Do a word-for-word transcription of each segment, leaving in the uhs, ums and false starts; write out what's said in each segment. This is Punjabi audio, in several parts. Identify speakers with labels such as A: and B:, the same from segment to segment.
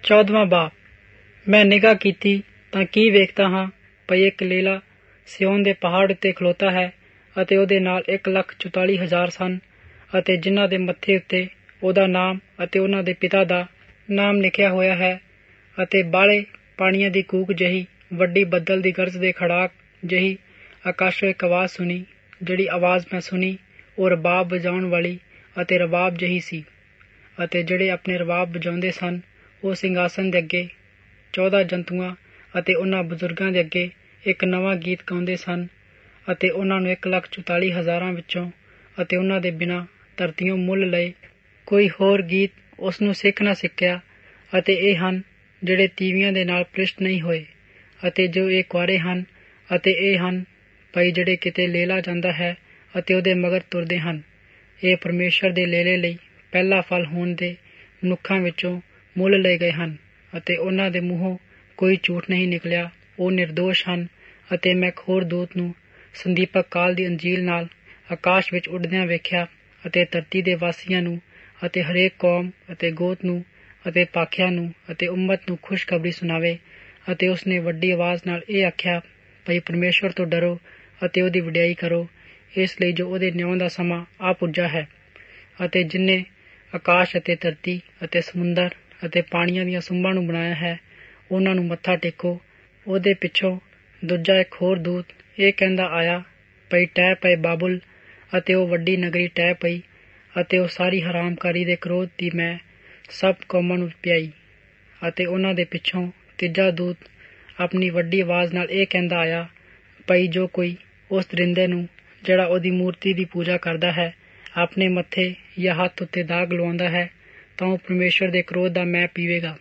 A: ਚੌਦਵਾਂ ਬਾਬ। ਮੈਂ ਨਿਗਾਹ ਕੀਤੀ ਤਾਂ ਕੀ ਵੇਖਦਾ ਹਾਂ, ਭਈ ਇੱਕ ਲੇਲਾ ਸਿਯੋਨ ਦੇ ਪਹਾੜ ਉੱਤੇ ਖਲੋਤਾ ਹੈ, ਅਤੇ ਉਹਦੇ ਨਾਲ ਇੱਕ ਲੱਖ ਚੁਤਾਲੀ ਹਜ਼ਾਰ ਸਨ, ਅਤੇ ਜਿਨ੍ਹਾਂ ਦੇ ਮੱਥੇ ਉੱਤੇ ਉਹਦਾ ਨਾਮ ਅਤੇ ਉਹਨਾਂ ਦੇ ਪਿਤਾ ਦਾ ਨਾਮ ਲਿਖਿਆ ਹੋਇਆ ਹੈ। ਅਤੇ ਬਾਹਲੇ ਪਾਣੀਆਂ ਦੀ ਕੂਕ ਜਿਹੀ, ਵੱਡੀ ਬੱਦਲ ਦੀ ਗਰਜ ਦੇ ਖੜਾਕ ਜਿਹੀ ਆਕਾਸ਼ੋਂ ਇੱਕ ਆਵਾਜ਼ ਸੁਣੀ। ਜਿਹੜੀ ਆਵਾਜ਼ ਮੈਂ ਸੁਣੀ ਉਹ ਰਬਾਬ ਵਜਾਉਣ ਵਾਲੀ ਅਤੇ ਰਬਾਬ ਜਿਹੀ ਸੀ। ਅਤੇ ਜਿਹੜੇ ਆਪਣੇ ਰਬਾਬ ਵਜਾਉਂਦੇ ਸਨ ਉਹ ਸਿੰਘਾਸਨ ਦੇ ਅੱਗੇ, ਚੌਦਾਂ ਜੰਤੂਆਂ ਅਤੇ ਉਹਨਾਂ ਬਜ਼ੁਰਗਾਂ ਦੇ ਅੱਗੇ ਇੱਕ ਨਵਾਂ ਗੀਤ ਗਾਉਂਦੇ ਸਨ। ਅਤੇ ਉਹਨਾਂ ਨੂੰ ਇੱਕ ਲੱਖ ਚੁਤਾਲੀ ਹਜ਼ਾਰਾਂ ਵਿੱਚੋਂ ਅਤੇ ਉਹਨਾਂ ਦੇ ਬਿਨਾਂ ਧਰਤੀਓਂ ਮੁੱਲ ਲਏ ਕੋਈ ਹੋਰ ਗੀਤ ਉਸ ਨੂੰ ਸਿੱਖ ਨਾ ਸਕਿਆ। ਅਤੇ ਇਹ ਹਨ ਜਿਹੜੇ ਤੀਵੀਆਂ ਦੇ ਨਾਲ ਭ੍ਰਿਸ਼ਟ ਨਹੀਂ ਹੋਏ, ਅਤੇ ਜੋ ਇਹ ਕੁਆਰੇ ਹਨ। ਅਤੇ ਇਹ ਹਨ ਭਈ ਜਿਹੜੇ ਕਿਤੇ ਲੇਲਾ ਜਾਂਦਾ ਹੈ ਅਤੇ ਉਹਦੇ ਮਗਰ ਤੁਰਦੇ ਹਨ। ਇਹ ਪਰਮੇਸ਼ਰ ਦੇ ਲੇਲੇ ਲਈ ਪਹਿਲਾ ਫਲ ਹੋਣ ਦੇ ਮਨੁੱਖਾਂ ਵਿੱਚੋਂ ਮੁੱਲ ਲਏ ਗਏ ਹਨ, ਅਤੇ ਉਹਨਾਂ ਦੇ ਮੂੰਹੋਂ ਕੋਈ ਝੂਠ ਨਹੀਂ ਨਿਕਲਿਆ। ਉਹ ਨਿਰਦੋਸ਼ ਹਨ। ਅਤੇ ਮੈਂ ਇੱਕ ਹੋਰ ਦੂਤ ਨੂੰ ਸੰਦੀਪਕ ਕਾਲ ਦੀ ਅੰਜੀਲ ਨਾਲ ਆਕਾਸ਼ ਵਿੱਚ ਉੱਡਦਿਆਂ ਵੇਖਿਆ, ਅਤੇ ਧਰਤੀ ਦੇ ਵਾਸੀਆਂ ਨੂੰ ਅਤੇ ਹਰੇਕ ਕੌਮ ਅਤੇ ਗੋਤ ਨੂੰ ਅਤੇ ਭਾਖਿਆਂ ਨੂੰ ਅਤੇ ਉਮਤ ਨੂੰ ਖੁਸ਼ਖਬਰੀ ਸੁਣਾਵੇ। ਅਤੇ ਉਸਨੇ ਵੱਡੀ ਆਵਾਜ਼ ਨਾਲ ਇਹ ਆਖਿਆ, ਭਈ ਪਰਮੇਸ਼ਵਰ ਤੋਂ ਡਰੋ ਅਤੇ ਉਹਦੀ ਵਡਿਆਈ ਕਰੋ, ਇਸ ਲਈ ਜੋ ਉਹਦੇ ਨਿਆਂ ਦਾ ਸਮਾਂ ਆ ਪੁੱਜਾ ਹੈ। ਅਤੇ ਜਿਨ੍ਹੇ ਆਕਾਸ਼ ਅਤੇ ਧਰਤੀ ਅਤੇ ਸਮੁੰਦਰ ਅਤੇ ਪਾਣੀਆਂ ਦੀਆਂ ਸੁੰਬਾਂ ਨੂੰ ਬਣਾਇਆ ਹੈ, ਉਹਨਾਂ ਨੂੰ ਮੱਥਾ ਟੇਕੋ। ਉਹਦੇ ਪਿੱਛੋਂ ਦੂਜਾ ਇੱਕ ਹੋਰ ਦੂਤ ਇਹ ਕਹਿੰਦਾ ਆਇਆ, ਭਈ ਟਹਿ ਪਏ ਬਾਬੁਲ, ਅਤੇ ਉਹ ਵੱਡੀ ਨਗਰੀ ਟਹਿ ਪਈ, ਅਤੇ ਉਹ ਸਾਰੀ ਹਰਾਮਕਾਰੀ ਦੇ ਕਰੋਧ ਦੀ ਮੈਂ ਸਭ ਕੌਮਾਂ ਨੂੰ ਪਿਆਈ। ਅਤੇ ਉਹਨਾਂ ਦੇ ਪਿੱਛੋਂ ਤੀਜਾ ਦੂਤ ਆਪਣੀ ਵੱਡੀ ਆਵਾਜ਼ ਨਾਲ ਇਹ ਕਹਿੰਦਾ ਆਇਆ, ਭਈ ਜੋ ਕੋਈ ਉਸ ਦਰਿੰਦੇ ਨੂੰ ਜਿਹੜਾ ਉਹਦੀ ਮੂਰਤੀ ਦੀ ਪੂਜਾ ਕਰਦਾ ਹੈ ਆਪਣੇ ਮੱਥੇ ਜਾਂ ਹੱਥ ਉੱਤੇ ਦਾਗ ਲਵਾਉਂਦਾ ਹੈ, ਤਾਂ ਉਹ ਪਰਮੇਸ਼ਵਰ ਦੇ ਕਰੋਧ ਦਾ ਮੈਂ ਪੀਵੇਗਾ।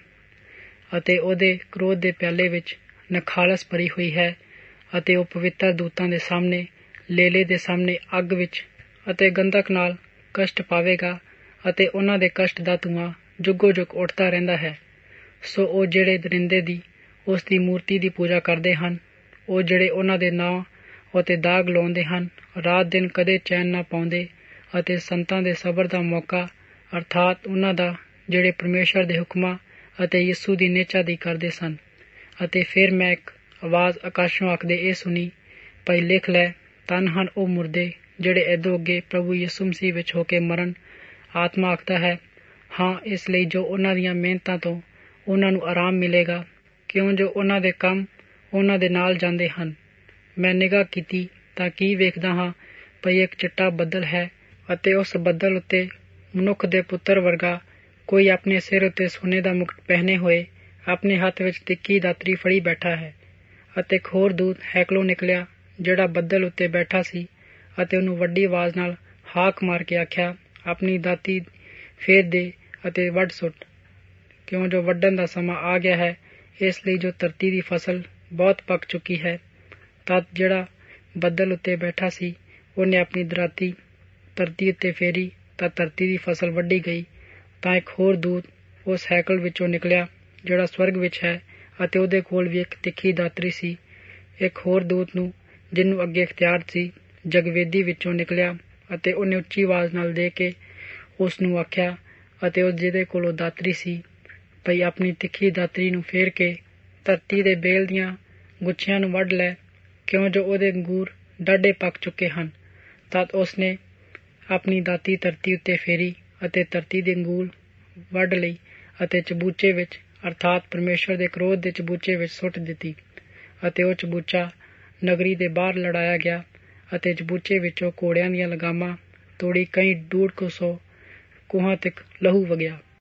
A: ਅਤੇ ਉਹਦੇ ਕਰੋਧ ਦੇ ਪਿਆਲੇ ਵਿੱਚ ਨਖਾਲਸ ਭਰੀ ਹੋਈ ਹੈ। ਅਤੇ ਉਹ ਪਵਿੱਤਰ ਦੂਤਾਂ ਦੇ ਸਾਹਮਣੇ, ਲੇਲੇ ਦੇ ਸਾਹਮਣੇ ਅੱਗ ਵਿੱਚ ਅਤੇ ਗੰਧਕ ਨਾਲ ਕਸ਼ਟ ਪਾਵੇਗਾ, ਅਤੇ ਉਹਨਾਂ ਦੇ ਕਸ਼ਟ ਦਾ ਧੂੰਆਂ ਜੁਗੋ ਜੁਗ ਉੱਠਦਾ ਰਹਿੰਦਾ ਹੈ। ਸੋ ਉਹ ਜਿਹੜੇ ਦਰਿੰਦੇ ਦੀ ਉਸ ਦੀ ਮੂਰਤੀ ਦੀ ਪੂਜਾ ਕਰਦੇ ਹਨ, ਉਹ ਜਿਹੜੇ ਉਹਨਾਂ ਦੇ ਨਾਂ ਉੱਤੇ ਦਾਗ ਲਾਉਂਦੇ ਹਨ, ਰਾਤ ਦਿਨ ਕਦੇ ਚੈਨ ਨਾ ਪਾਉਂਦੇ, ਅਤੇ ਸੰਤਾਂ ਦੇ ਸਬਰ ਦਾ ਮੌਕਾ ਅਰਥਾਤ ਉਹਨਾਂ ਦਾ ਜਿਹੜੇ ਪਰਮੇਸ਼ਰ ਦੇ ਹੁਕਮਾਂ ਅਤੇ ਯਿਸੂ ਦੀ ਨਿਹਚਾ ਦੀ ਕਰਦੇ ਸਨ। ਅਤੇ ਫਿਰ ਮੈਂ ਇੱਕ ਆਵਾਜ਼ ਆਕਾਸ਼ੋਂ ਆਖਦੇ ਇਹ ਸੁਣੀ, ਭਈ ਲਿਖ ਲੈ, ਧੰਨ ਹਨ ਉਹ ਮੁਰਦੇ ਜਿਹੜੇ ਐਦੋਂ ਅੱਗੇ ਪ੍ਰਭੂ ਯਿਸੂ ਮਸੀਹ ਵਿੱਚ ਹੋ ਕੇ ਮਰਨ। ਆਤਮਾ ਆਖਦਾ ਹੈ, ਹਾਂ, ਇਸ ਲਈ ਜੋ ਉਹਨਾਂ ਦੀਆਂ ਮਿਹਨਤਾਂ ਤੋਂ ਉਹਨਾਂ ਨੂੰ ਆਰਾਮ ਮਿਲੇਗਾ, ਕਿਉਂ ਜੋ ਉਹਨਾਂ ਦੇ ਕੰਮ ਉਹਨਾਂ ਦੇ ਨਾਲ ਜਾਂਦੇ ਹਨ। ਮੈਂ ਨਿਗਾਹ ਕੀਤੀ ਤਾਂ ਕੀ ਵੇਖਦਾ ਹਾਂ, ਭਈ ਇੱਕ ਚਿੱਟਾ ਬੱਦਲ ਹੈ, ਅਤੇ ਉਸ ਬੱਦਲ ਉੱਤੇ ਮਨੁੱਖ ਦੇ ਪੁੱਤਰ ਵਰਗਾ ਕੋਈ ਆਪਣੇ ਸਿਰ ਉੱਤੇ ਸੋਨੇ ਦਾ ਮੁਕਟ ਪਹਿਨੇ ਹੋਏ ਆਪਣੇ ਹੱਥ ਵਿੱਚ ਤਿੱਖੀ ਦਾਤਰੀ ਫੜੀ ਬੈਠਾ ਹੈ। ਅਤੇ ਇੱਕ ਹੋਰ ਦੂਤ ਹੈਕਲੋਂ ਨਿਕਲਿਆ ਜਿਹੜਾ ਬੱਦਲ ਉੱਤੇ ਬੈਠਾ ਸੀ, ਅਤੇ ਉਹਨੂੰ ਵੱਡੀ ਆਵਾਜ਼ ਨਾਲ ਹਾਕ ਮਾਰ ਕੇ ਆਖਿਆ, ਆਪਣੀ ਦਾਤੀ ਫੇਰ ਦੇ ਅਤੇ ਵੱਢ ਸੁੱਟ, ਕਿਉਂ ਜੋ ਵੱਢਣ ਦਾ ਸਮਾਂ ਆ ਗਿਆ ਹੈ, ਇਸ ਲਈ ਜੋ ਧਰਤੀ ਦੀ ਫਸਲ ਬਹੁਤ ਪੱਕ ਚੁੱਕੀ ਹੈ। ਤਦ ਜਿਹੜਾ ਬੱਦਲ ਉੱਤੇ ਬੈਠਾ ਸੀ ਉਹਨੇ ਆਪਣੀ ਦਰਾਤੀ ਧਰਤੀ ਉੱਤੇ ਫੇਰੀ, ਤਾਂ ਧਰਤੀ ਦੀ ਫਸਲ ਵੱਢੀ ਗਈ। ਤਾਂ ਇੱਕ ਹੋਰ ਦੂਤ ਉਸ ਹੈਕਲ ਵਿੱਚੋਂ ਨਿਕਲਿਆ ਜਿਹੜਾ ਸਵਰਗ ਵਿੱਚ ਹੈ, ਅਤੇ ਉਹਦੇ ਕੋਲ ਵੀ ਇੱਕ ਤਿੱਖੀ ਦਾਤਰੀ ਸੀ। ਇੱਕ ਹੋਰ ਦੂਤ ਨੂੰ, ਜਿਹਨੂੰ ਅੱਗੇ ਇਖਤਿਆਰ ਸੀ, ਜਗਵੇਦੀ ਵਿੱਚੋਂ ਨਿਕਲਿਆ, ਅਤੇ ਉਹਨੇ ਉੱਚੀ ਆਵਾਜ਼ ਨਾਲ ਦੇ ਕੇ ਉਸ ਨੂੰ ਆਖਿਆ, ਅਤੇ ਉਹ ਜਿਹਦੇ ਕੋਲ ਉਹ ਦਾਤਰੀ ਸੀ, ਭਈ ਆਪਣੀ ਤਿੱਖੀ ਦਾਤਰੀ ਨੂੰ ਫੇਰ ਕੇ ਧਰਤੀ ਦੇ ਬੇਲ ਦੀਆਂ ਗੁੱਛੀਆਂ ਨੂੰ ਵੱਢ ਲੈ, ਕਿਉਂ ਜੋ ਉਹਦੇ ਅੰਗੂਰ ਡਾਢੇ ਪੱਕ ਚੁੱਕੇ ਹਨ। ਤਦ ਉਸਨੇ ਆਪਣੀ ਦਾਤੀ ਧਰਤੀ ਉੱਤੇ ਫੇਰੀ, ਅਤੇ ਧਰਤੀ ਦੇ ਅੰਗੂਰ ਵੱਢ ਲਈ, ਅਤੇ ਚਬੂਚੇ ਵਿੱਚ ਅਰਥਾਤ ਪਰਮੇਸ਼ਵਰ ਦੇ ਕਰੋਧ ਦੇ ਚਬੂਚੇ ਵਿੱਚ ਸੁੱਟ ਦਿੱਤੀ। ਅਤੇ ਉਹ ਚਬੂਚਾ ਨਗਰੀ ਦੇ ਬਾਹਰ ਲੜਾਇਆ ਗਿਆ, ਅਤੇ ਚਬੂਚੇ ਵਿੱਚੋਂ ਘੋੜਿਆਂ ਦੀਆਂ ਲਗਾਮਾਂ ਤੋੜੀ ਕਈ ਡੂਢ ਕੁ ਸੌ ਕੋਹਾਂ ਤੱਕ ਲਹੂ ਵਗਿਆ।